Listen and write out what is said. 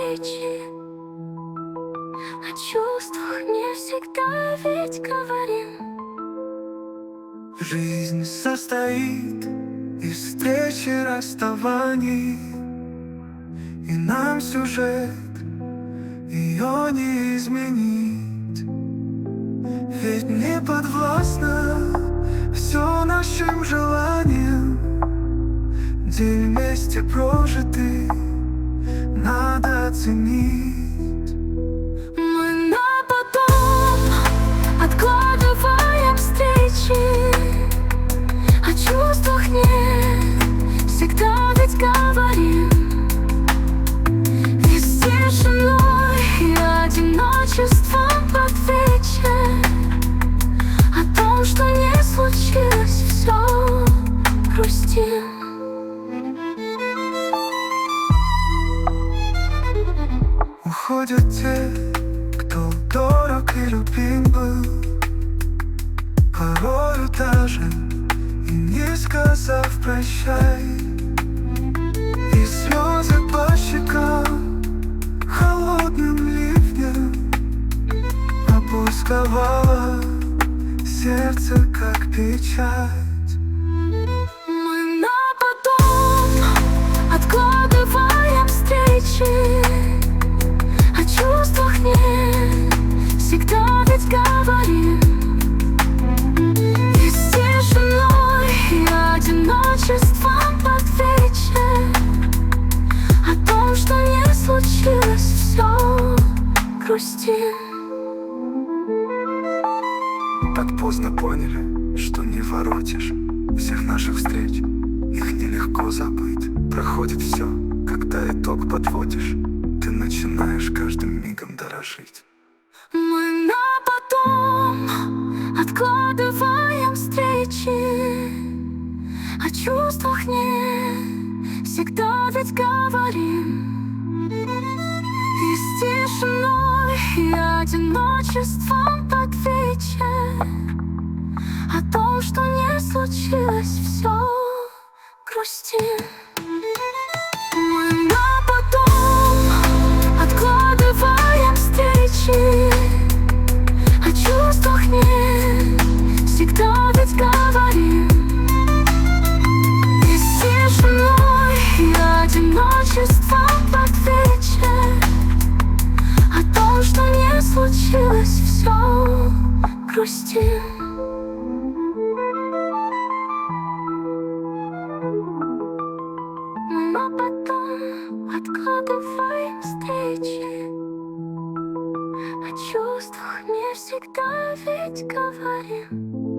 встречи. О чувствах не всегда ведь говорим. Жизнь состоит из встреч и расставаний, и нам сюжет ее не изменить. Ведь не подвластно все нашим желаниям. День вместе прожитый надо оценить. Мы на потом откладываем встречи. О чувствах не всегда ведь говорим. И с тишиной и одиночеством под вечер о том, что не случилось, все грустим. Уходят те, кто дорог и любим был, порою даже и не сказав прощай. И слезы по щекам холодным ливнем опустовало сердце, как печать. Мы на потом откладываем встречи. О чувствах не всегда ведь говорим. И с тишиной и одиночеством под вечер о том, что не случилось, все грустим. Так поздно поняли, что не воротишь всех наших встреч. Их нелегко забыть. Проходит все, когда итог подводишь. Ты начинаешь каждым мигом дорожить. Мы на потом откладываем встречи. О чувствах не всегда ведь говорим. И с тишиной и одиночеством под вечер о том, что не случилось, все грустим. Мы на потом откладываем встречи. О чувствах не всегда ведь говорим. И с тишиной и одиночеством под вечер о том, что не случилось, все грустим. Но потом откладываем встречи. О чувствах не всегда ведь говорим.